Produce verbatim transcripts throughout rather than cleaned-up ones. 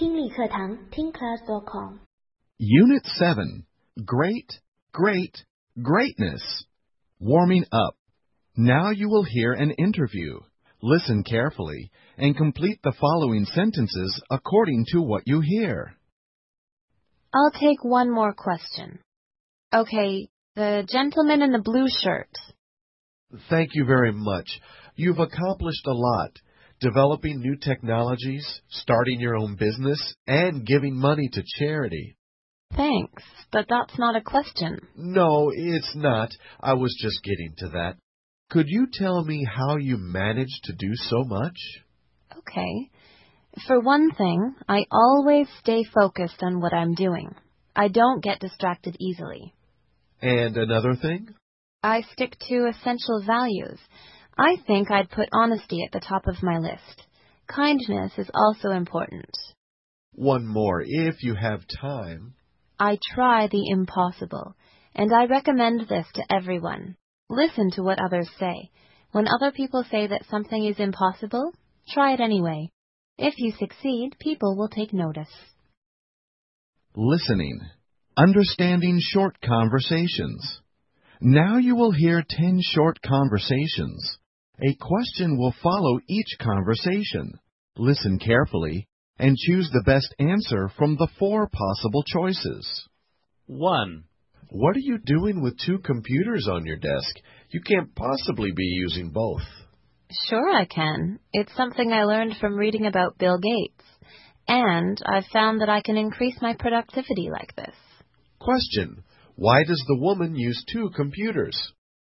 听力课堂 听 class dot com Unit seven. Great, great, greatness. Warming up. Now you will hear an interview. Listen carefully and complete the following sentences according to what you hear. I'll take one more question. Okay, the gentleman in the blue shirt. Thank you very much. You've accomplished a lot. Developing new technologies, starting your own business, and giving money to charity. Thanks, but that's not a question. No, it's not. I was just getting to that. Could you tell me how you managed to do so much? Okay. For one thing, I always stay focused on what I'm doing. I don't get distracted easily. And another thing? I stick to essential values. I think I'd put honesty at the top of my list. Kindness is also important. One more, if you have time. I try the impossible, and I recommend this to everyone. Listen to what others say. When other people say that something is impossible, try it anyway. If you succeed, people will take notice. Listening. Understanding short conversations. Now you will hear ten short conversations. A question will follow each conversation. Listen carefully and choose the best answer from the four possible choices. one. What are you doing with two computers on your desk? You can't possibly be using both. Sure I can. It's something I learned from reading about Bill Gates. And I've found that I can increase my productivity like this. Question. Why does the woman use two computers?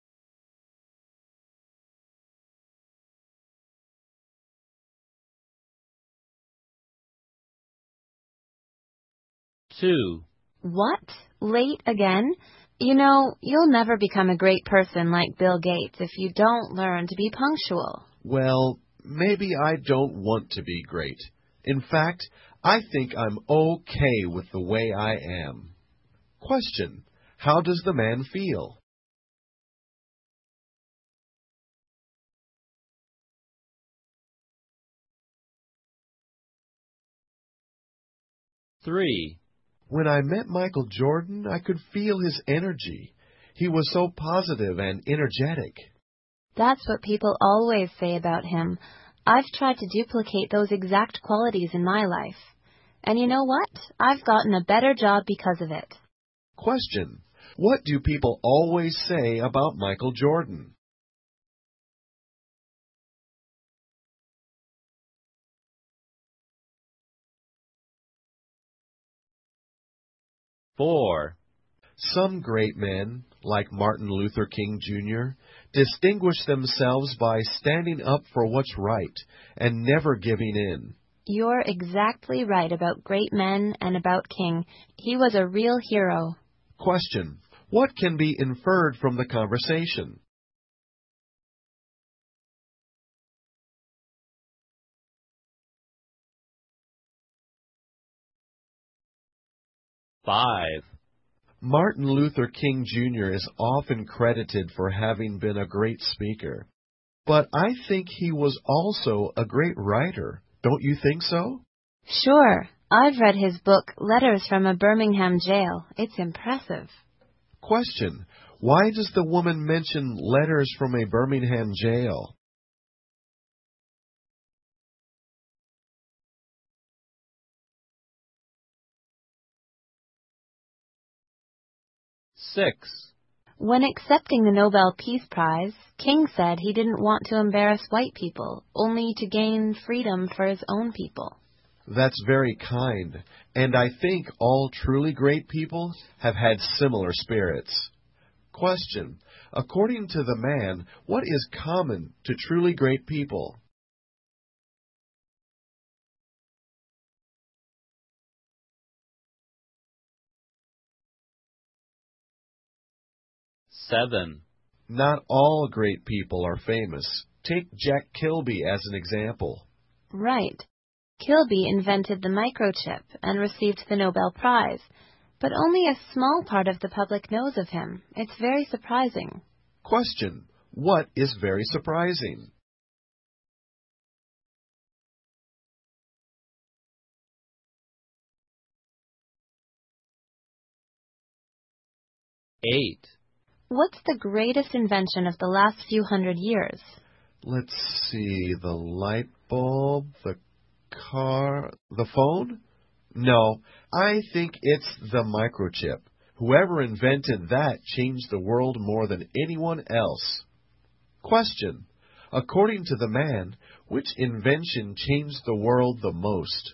two. What? Late again? You know, you'll never become a great person like Bill Gates if you don't learn to be punctual. Well, maybe I don't want to be great. In fact, I think I'm okay with the way I am. Question. How does the man feel? three. When I met Michael Jordan, I could feel his energy. He was so positive and energetic. That's what people always say about him. I've tried to duplicate those exact qualities in my life. And you know what? I've gotten a better job because of it. Question. What do people always say about Michael Jordan? four. Some great men, like Martin Luther King Junior, distinguish themselves by standing up for what's right and never giving in. You're exactly right about great men and about King. He was a real hero. Question. What can be inferred from the conversation? five. Martin Luther King Junior is often credited for having been a great speaker. But I think he was also a great writer. Don't you think so? Sure. I've read his book, Letters from a Birmingham Jail. It's impressive. Question. Why does the woman mention letters from a Birmingham jail? six. When accepting the Nobel Peace Prize, King said he didn't want to embarrass white people, only to gain freedom for his own people. That's very kind, and I think all truly great people have had similar spirits. Question. According to the man, what is common to truly great people? seven. Not all great people are famous. Take Jack Kilby as an example. Right. Kilby invented the microchip and received the Nobel Prize, but only a small part of the public knows of him. It's very surprising. Question. What is very surprising? eight. What's the greatest invention of the last few hundred years? Let's see, the light bulb, the car, the phone? No, I think it's the microchip. Whoever invented that changed the world more than anyone else. Question. According to the man, which invention changed the world the most?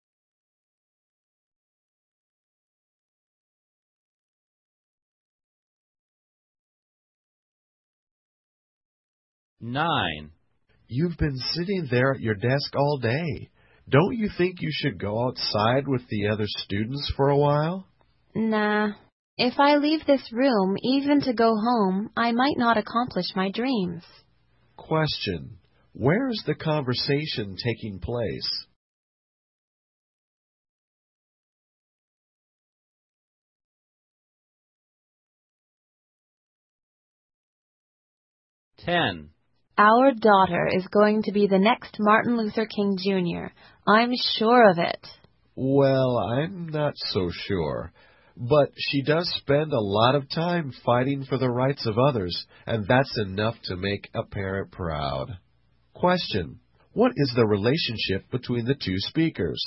Nine. You've been sitting there at your desk all day. Don't you think you should go outside with the other students for a while? Nah. If I leave this room, even to go home, I might not accomplish my dreams. Question. Where is the conversation taking place? Ten. Our daughter is going to be the next Martin Luther King Junior I'm sure of it. Well, I'm not so sure. But she does spend a lot of time fighting for the rights of others, and that's enough to make a parent proud. Question. What is the relationship between the two speakers?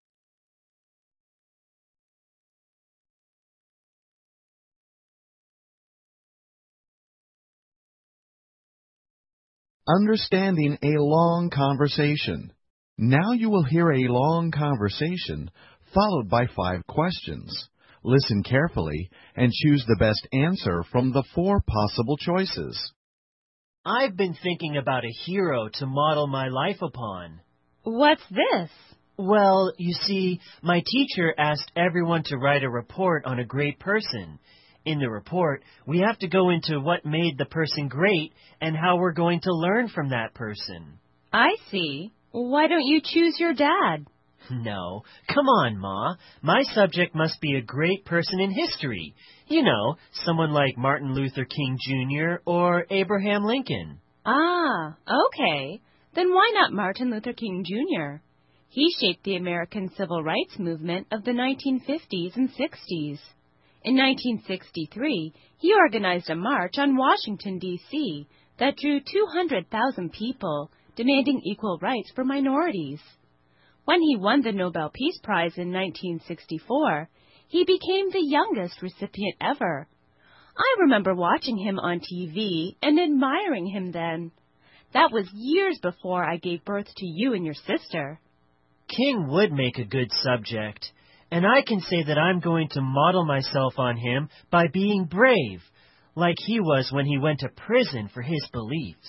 Understanding a long conversation. Now you will hear a long conversation followed by five questions. Listen carefully and choose the best answer from the four possible choices. I've been thinking about a hero to model my life upon. What's this? Well, you see, my teacher asked everyone to write a report on a great person. In the report, we have to go into what made the person great and how we're going to learn from that person. I see. Why don't you choose your dad? No. Come on, Ma. My subject must be a great person in history. You know, someone like Martin Luther King Junior or Abraham Lincoln. Ah, okay. Then why not Martin Luther King Junior? He shaped the American Civil Rights Movement of the nineteen fifties and sixties. In nineteen sixty-three, he organized a march on Washington, D C that drew two hundred thousand people, demanding equal rights for minorities. When he won the Nobel Peace Prize in nineteen sixty-four, he became the youngest recipient ever. I remember watching him on T V and admiring him then. That was years before I gave birth to you and your sister. King would make a good subject, and I can say that I'm going to model myself on him by being brave, like he was when he went to prison for his beliefs.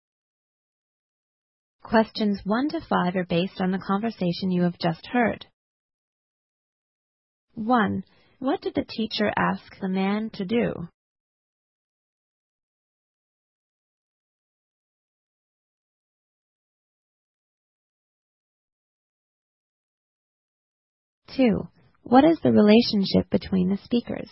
Questions one to five are based on the conversation you have just heard. one. What did the teacher ask the man to do? two. What is the relationship between the speakers?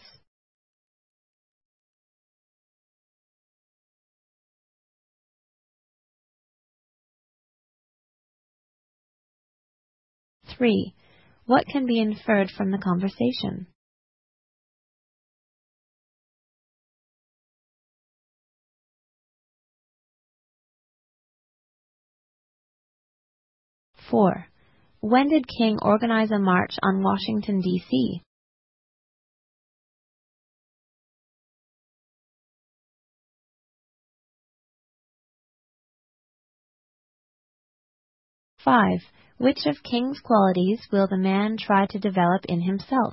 three. What can be inferred from the conversation? four. When did King organize a march on Washington, D C? five. Which of King's qualities will the man try to develop in himself?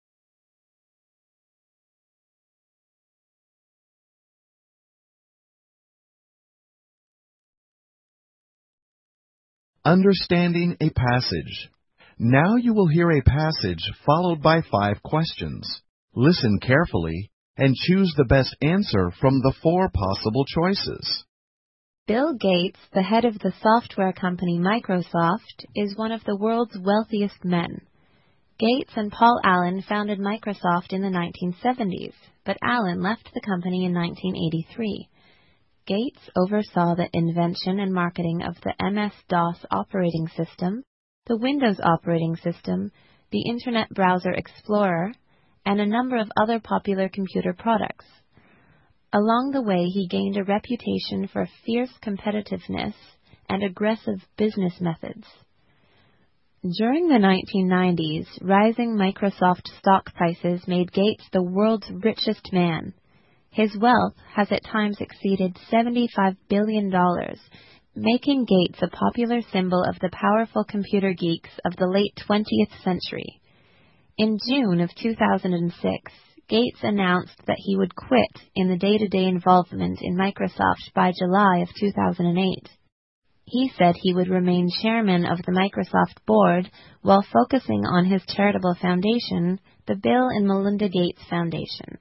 Understanding a passage. Now you will hear a passage followed by five questions. Listen carefully and choose the best answer from the four possible choices. Bill Gates, the head of the software company Microsoft, is one of the world's wealthiest men. Gates and Paul Allen founded Microsoft in the nineteen seventies, but Allen left the company in nineteen eighty-three. Gates oversaw the invention and marketing of the M S DOS operating system, the Windows operating system, the Internet Browser Explorer, and a number of other popular computer products. Along the way, he gained a reputation for fierce competitiveness and aggressive business methods. During the nineteen nineties, rising Microsoft stock prices made Gates the world's richest man. His wealth has at times exceeded seventy-five billion dollars, making Gates a popular symbol of the powerful computer geeks of the late twentieth century. In June of two thousand six, Gates announced that he would quit in the day-to-day involvement in Microsoft by July of two thousand eight. He said he would remain chairman of the Microsoft board while focusing on his charitable foundation, the Bill and Melinda Gates Foundation.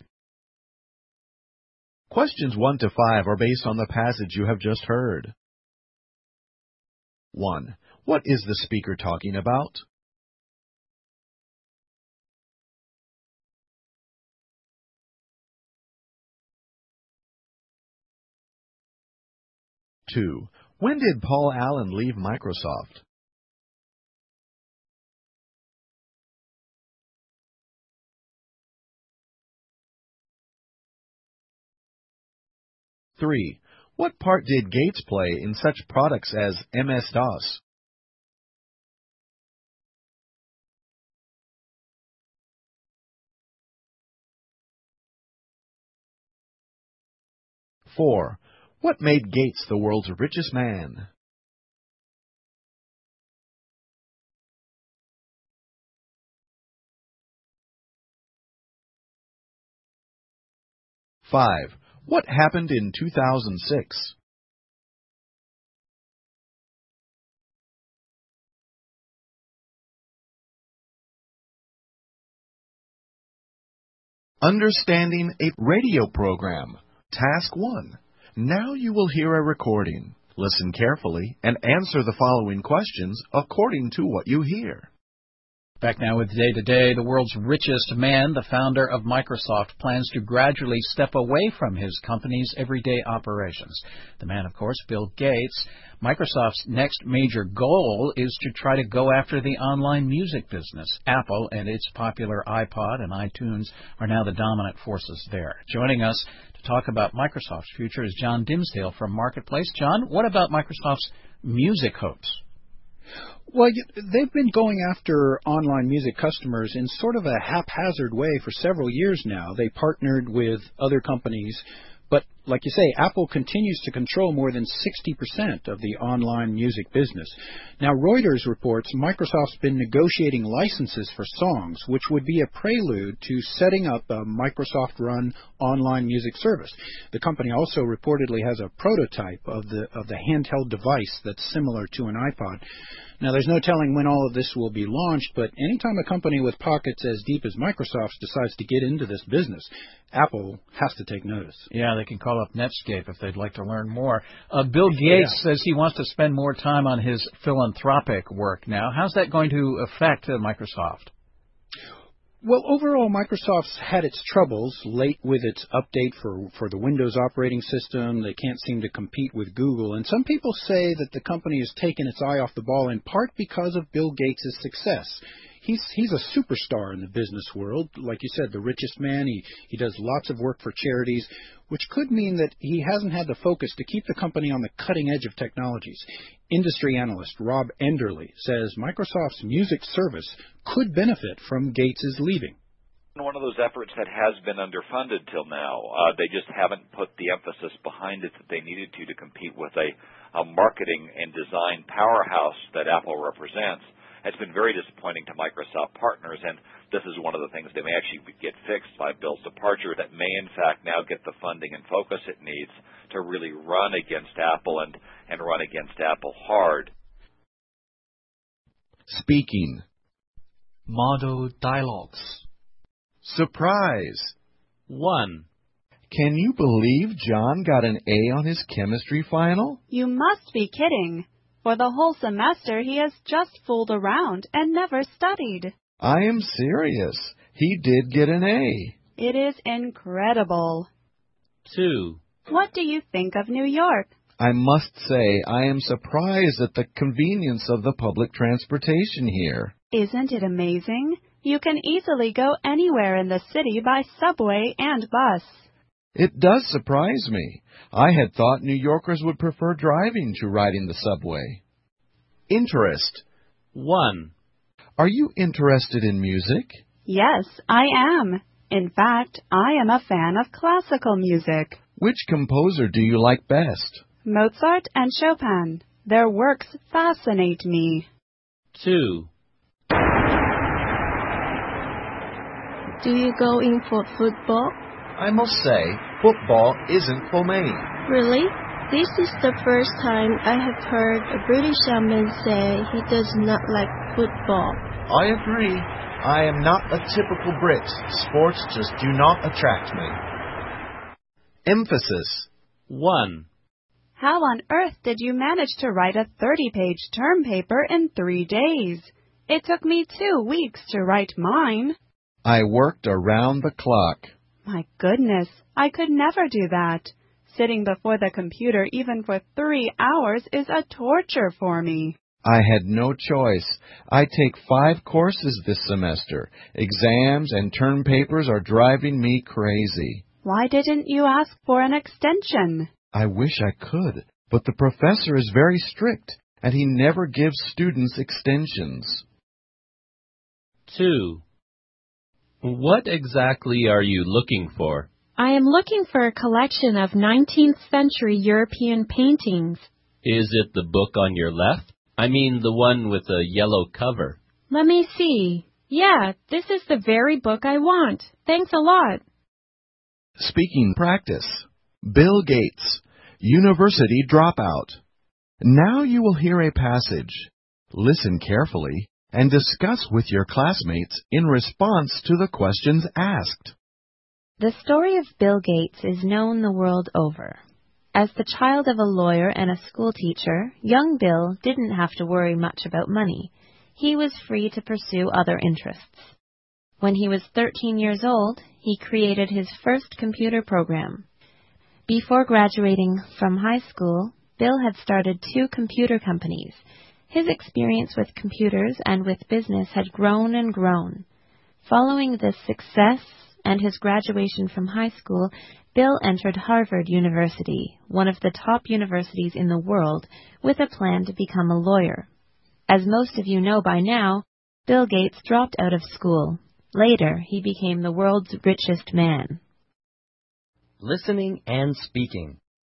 Questions one to five are based on the passage you have just heard. one. What is the speaker talking about? two. When did Paul Allen leave Microsoft? three. What part did Gates play in such products as M S DOS? four. What made Gates the world's richest man? five. What happened in two thousand six? Understanding a radio program. Task one. Now you will hear a recording. Listen carefully and answer the following questions according to what you hear. Back now with Day to Day, the world's richest man, the founder of Microsoft, plans to gradually step away from his company's everyday operations. The man, of course, Bill Gates. Microsoft's next major goal is to try to go after the online music business. Apple and its popular iPod and iTunes are now the dominant forces there. Joining us to talk about Microsoft's future is John Dimsdale from Marketplace. John, what about Microsoft's music hopes? Well, they've been going after online music customers in sort of a haphazard way for several years now. They partnered with other companies, but like you say, Apple continues to control more than sixty percent of the online music business. Now, Reuters reports Microsoft's been negotiating licenses for songs, which would be a prelude to setting up a Microsoft-run online music service. The company also reportedly has a prototype of the of the handheld device that's similar to an iPod. Now, there's no telling when all of this will be launched, but anytime a company with pockets as deep as Microsoft's decides to get into this business, Apple has to take notice. Yeah, they can call up Netscape if they'd like to learn more. Uh, Bill Gates yeah. says he wants to spend more time on his philanthropic work now. How's that going to affect uh, Microsoft? Well, overall, Microsoft's had its troubles late with its update for, for the Windows operating system. They can't seem to compete with Google. And some people say that the company has taken its eye off the ball in part because of Bill Gates' success. He's he's a superstar in the business world. Like you said, the richest man. He, he does lots of work for charities, which could mean that he hasn't had the focus to keep the company on the cutting edge of technologies. Industry analyst Rob Enderle says Microsoft's music service could benefit from Gates' leaving. One of those efforts that has been underfunded till now. Uh, they just haven't put the emphasis behind it that they needed to to compete with a, a marketing and design powerhouse that Apple represents. It's been very disappointing to Microsoft partners, and this is one of the things that may actually get fixed by Bill's departure that may, in fact, now get the funding and focus it needs to really run against Apple and, and run against Apple hard. Speaking. Model dialogues. Surprise. one. Can you believe John got an A on his chemistry final? You must be kidding. For the whole semester, he has just fooled around and never studied. I am serious. He did get an A. It is incredible. two. What do you think of New York? I must say I am surprised at the convenience of the public transportation here. Isn't it amazing? You can easily go anywhere in the city by subway and bus. It does surprise me. I had thought New Yorkers would prefer driving to riding the subway. Interest. one. Are you interested in music? Yes, I am. In fact, I am a fan of classical music. Which composer do you like best? Mozart and Chopin. Their works fascinate me. two. Do you go in for football? I must say, football isn't for me. Really? This is the first time I have heard a British man say he does not like football. I agree. I am not a typical Brit. Sports just do not attract me. Emphasis. one. How on earth did you manage to write a thirty-page term paper in three days? It took me two weeks to write mine. I worked around the clock. My goodness, I could never do that. Sitting before the computer even for three hours is a torture for me. I had no choice. I take five courses this semester. Exams and term papers are driving me crazy. Why didn't you ask for an extension? I wish I could, but the professor is very strict, and he never gives students extensions. two. What exactly are you looking for? I am looking for a collection of nineteenth century European paintings. Is it the book on your left? I mean the one with the yellow cover. Let me see. Yeah, this is the very book I want. Thanks a lot. Speaking practice. Bill Gates, university dropout. Now you will hear a passage. Listen carefully and discuss with your classmates in response to the questions asked. The story of Bill Gates is known the world over. As the child of a lawyer and a schoolteacher, young Bill didn't have to worry much about money. He was free to pursue other interests. When he was thirteen years old, he created his first computer program. Before graduating from high school, Bill had started two computer companies. His experience with computers and with business had grown and grown. Following this success and his graduation from high school, Bill entered Harvard University, one of the top universities in the world, with a plan to become a lawyer. As most of you know by now, Bill Gates dropped out of school. Later, he became the world's richest man. Listening and speaking.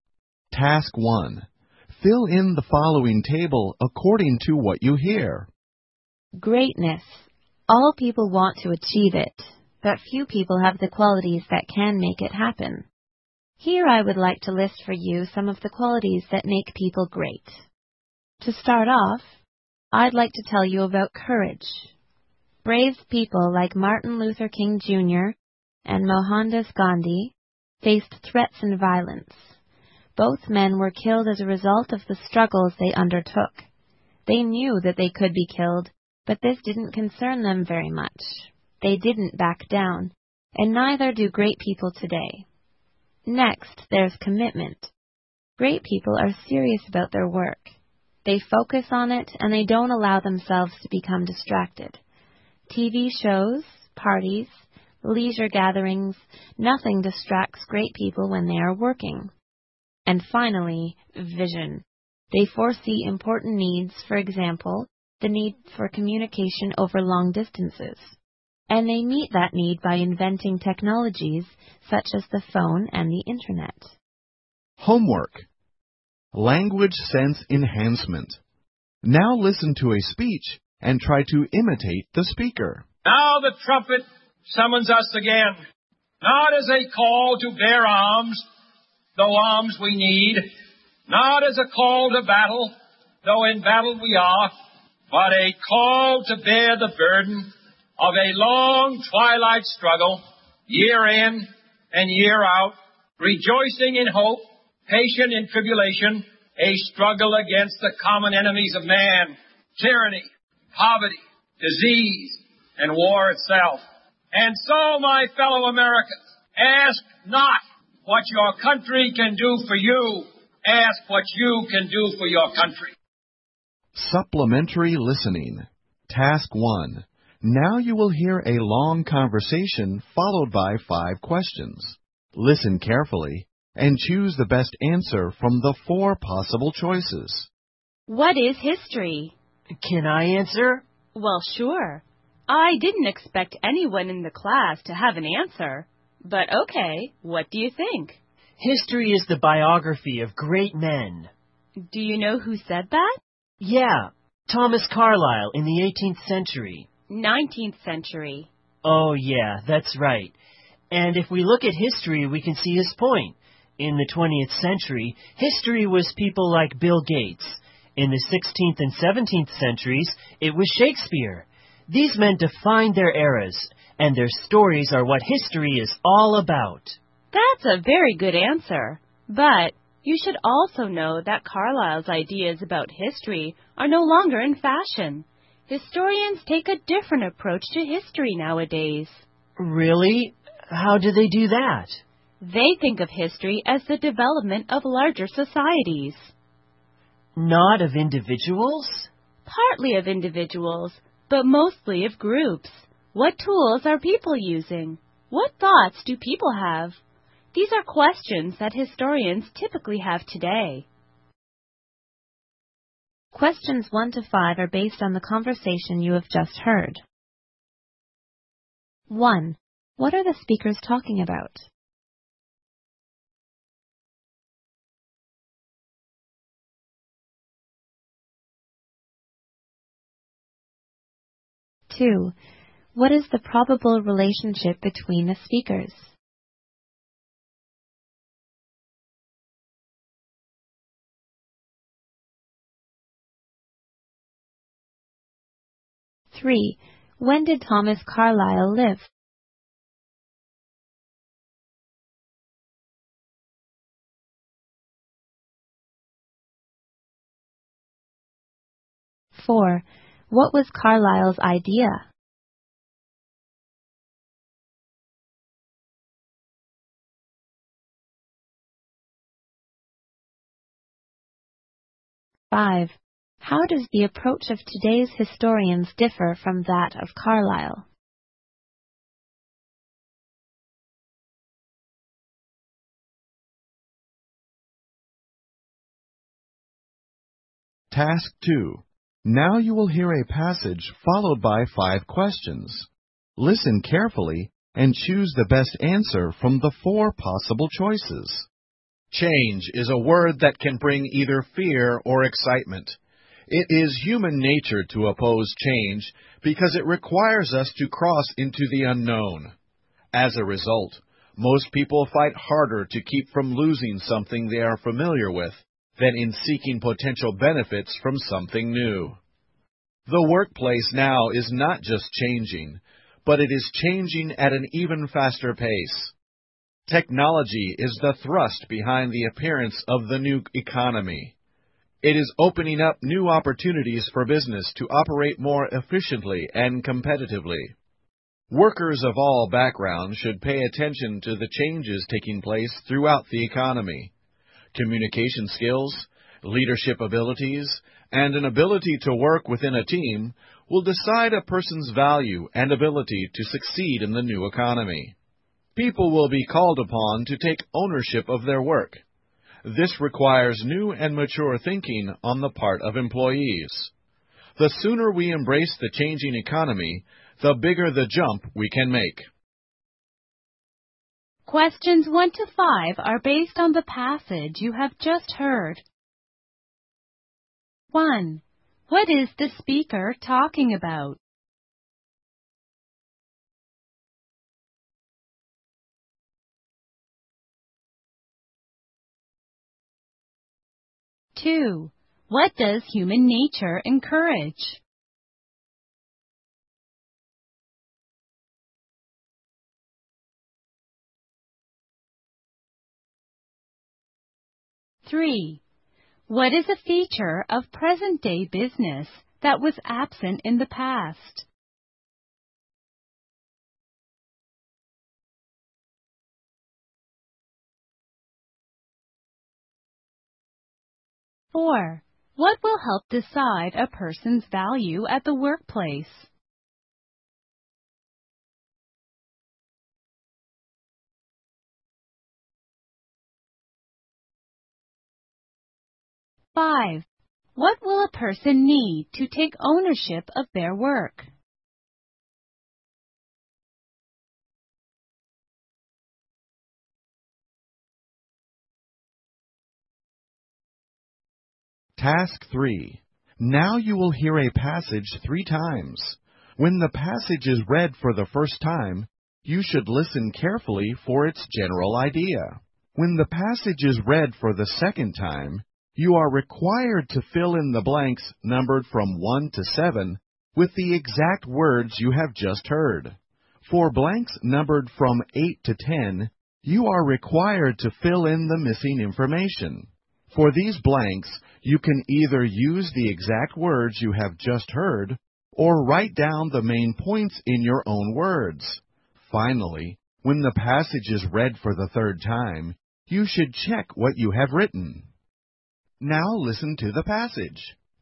Task one. Fill in the following table according to what you hear. Greatness. All people want to achieve it, but few people have the qualities that can make it happen. Here I would like to list for you some of the qualities that make people great. To start off, I'd like to tell you about courage. Brave people like Martin Luther King Junior and Mohandas Gandhi faced threats and violence. Both men were killed as a result of the struggles they undertook. They knew that they could be killed, but this didn't concern them very much. They didn't back down, and neither do great people today. Next, there's commitment. Great people are serious about their work. They focus on it, and they don't allow themselves to become distracted. T V shows, parties, leisure gatherings, nothing distracts great people when they are working. And finally, vision. They foresee important needs, for example, the need for communication over long distances. And they meet that need by inventing technologies such as the phone and the Internet. Homework. Language sense enhancement. Now listen to a speech and try to imitate the speaker. Now the trumpet summons us again, not as a call to bear arms, though arms we need, not as a call to battle, though in battle we are, but a call to bear the burden of a long twilight struggle, year in and year out, rejoicing in hope, patient in tribulation, a struggle against the common enemies of man, tyranny, poverty, disease, and war itself. And so, my fellow Americans, ask not what your country can do for you. Ask what you can do for your country. Supplementary listening. Task one. Now you will hear a long conversation followed by five questions. Listen carefully and choose the best answer from the four possible choices. What is history? Can I answer? Well, sure. I didn't expect anyone in the class to have an answer. But okay, what do you think? History is the biography of great men. Do you know who said that? Yeah, Thomas Carlyle in the eighteenth century. nineteenth century. Oh, yeah, that's right. And if we look at history, we can see his point. In the twentieth century, history was people like Bill Gates. In the sixteenth and seventeenth centuries, it was Shakespeare. These men defined their eras, and their stories are what history is all about. That's a very good answer. But you should also know that Carlyle's ideas about history are no longer in fashion. Historians take a different approach to history nowadays. Really? How do they do that? They think of history as the development of larger societies. Not of individuals? Partly of individuals, but mostly of groups. What tools are people using? What thoughts do people have? These are questions that historians typically have today. Questions one to five are based on the conversation you have just heard. one. What are the speakers talking about? two. What is the probable relationship between the speakers? three. When did Thomas Carlyle live? four. What was Carlyle's idea? five. How does the approach of today's historians differ from that of Carlyle? Task two. Now you will hear a passage followed by five questions. Listen carefully and choose the best answer from the four possible choices. Change is a word that can bring either fear or excitement. It is human nature to oppose change because it requires us to cross into the unknown. As a result, most people fight harder to keep from losing something they are familiar with than in seeking potential benefits from something new. The workplace now is not just changing, but it is changing at an even faster pace. Technology is the thrust behind the appearance of the new economy. It is opening up new opportunities for business to operate more efficiently and competitively. Workers of all backgrounds should pay attention to the changes taking place throughout the economy. Communication skills, leadership abilities, and an ability to work within a team will decide a person's value and ability to succeed in the new economy. People will be called upon to take ownership of their work. This requires new and mature thinking on the part of employees. The sooner we embrace the changing economy, the bigger the jump we can make. Questions one to five are based on the passage you have just heard. one. What is the speaker talking about? two. What does human nature encourage? three. What is a feature of present-day business that was absent in the past? four. What will help decide a person's value at the workplace? five. What will a person need to take ownership of their work? Task three. Now you will hear a passage three times. When the passage is read for the first time, you should listen carefully for its general idea. When the passage is read for the second time, you are required to fill in the blanks numbered from one to seven with the exact words you have just heard. For blanks numbered from eight to ten, you are required to fill in the missing information. For these blanks, you can either use the exact words you have just heard or write down the main points in your own words. Finally, when the passage is read for the third time, you should check what you have written. Now listen to the passage.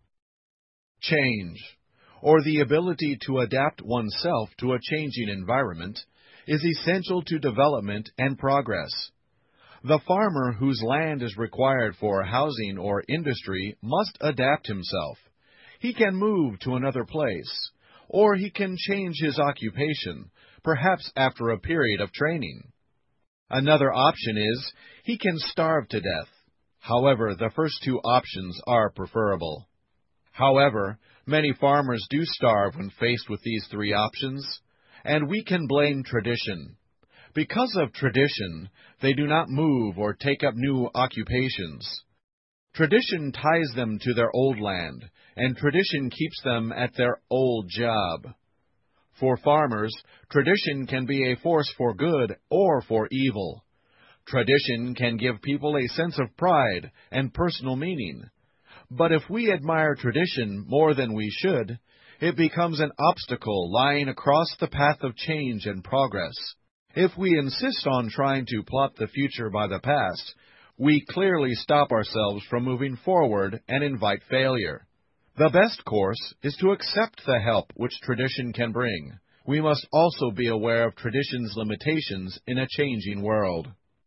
Change, or the ability to adapt oneself to a changing environment, is essential to development and progress. The farmer whose land is required for housing or industry must adapt himself. He can move to another place, or he can change his occupation, perhaps after a period of training. Another option is he can starve to death. However, the first two options are preferable. However, many farmers do starve when faced with these three options, and we can blame tradition. Because of tradition, they do not move or take up new occupations. Tradition ties them to their old land, and tradition keeps them at their old job. For farmers, tradition can be a force for good or for evil. Tradition can give people a sense of pride and personal meaning. But if we admire tradition more than we should, it becomes an obstacle lying across the path of change and progress. If we insist on trying to plot the future by the past, we clearly stop ourselves from moving forward and invite failure. The best course is to accept the help which tradition can bring. We must also be aware of tradition's limitations in a changing world.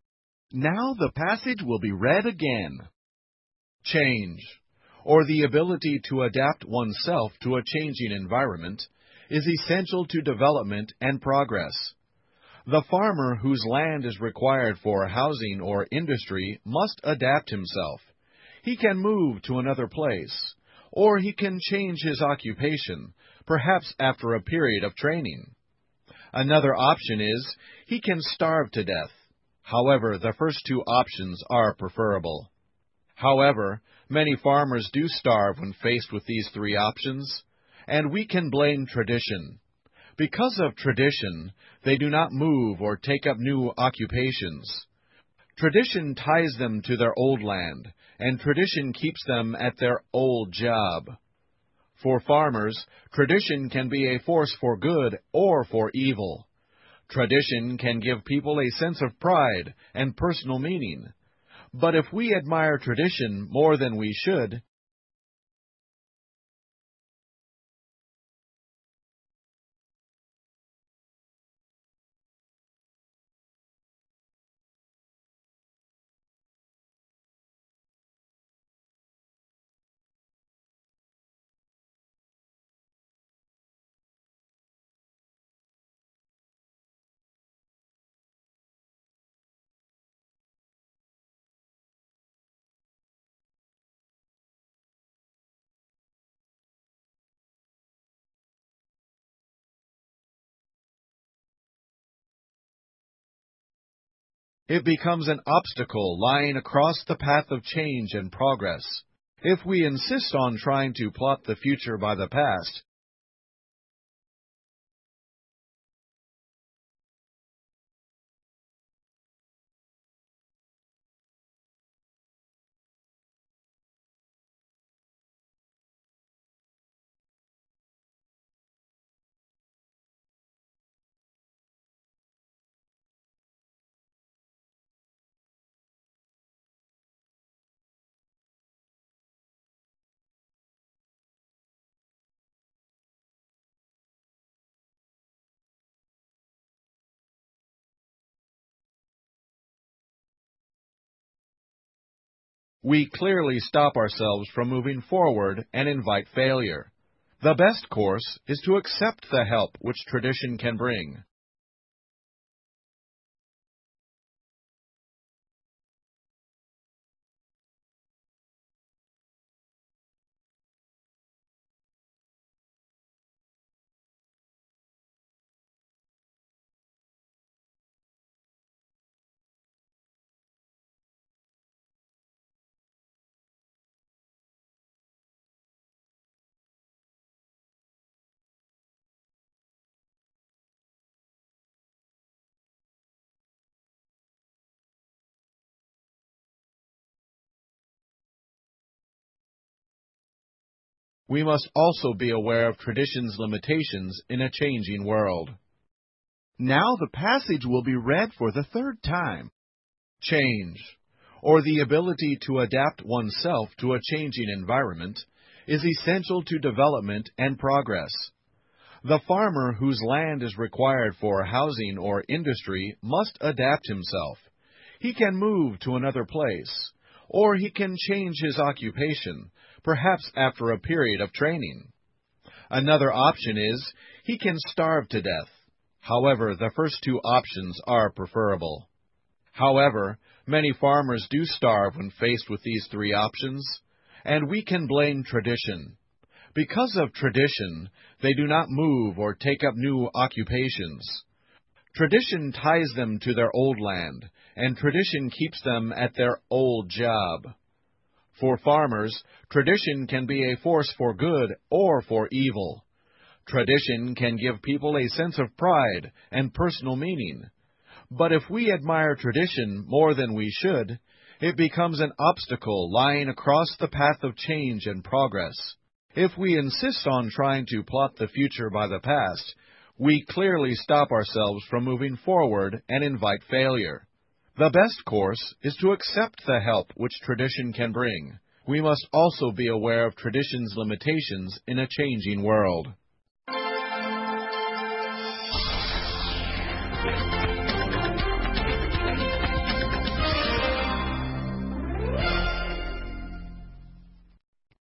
Now the passage will be read again. Change, or the ability to adapt oneself to a changing environment, is essential to development and progress. The farmer whose land is required for housing or industry must adapt himself. He can move to another place, or he can change his occupation, perhaps after a period of training. Another option is he can starve to death. However, the first two options are preferable. However, many farmers do starve when faced with these three options, and we can blame tradition. Because of tradition, they do not move or take up new occupations. Tradition ties them to their old land, and tradition keeps them at their old job. For farmers, tradition can be a force for good or for evil. Tradition can give people a sense of pride and personal meaning. But if we admire tradition more than we should, it becomes an obstacle lying across the path of change and progress. If we insist on trying to plot the future by the past, we clearly stop ourselves from moving forward and invite failure. The best course is to accept the help which tradition can bring. We must also be aware of tradition's limitations in a changing world. Now the passage will be read for the third time. Change, or the ability to adapt oneself to a changing environment, is essential to development and progress. The farmer whose land is required for housing or industry must adapt himself. He can move to another place, or he can change his occupation, perhaps after a period of training. Another option is he can starve to death. However, the first two options are preferable. However, many farmers do starve when faced with these three options, and we can blame tradition. Because of tradition, they do not move or take up new occupations. Tradition ties them to their old land, and tradition keeps them at their old job. For farmers, tradition can be a force for good or for evil. Tradition can give people a sense of pride and personal meaning. But if we admire tradition more than we should, it becomes an obstacle lying across the path of change and progress. If we insist on trying to plot the future by the past, we clearly stop ourselves from moving forward and invite failure. The best course is to accept the help which tradition can bring. We must also be aware of tradition's limitations in a changing world.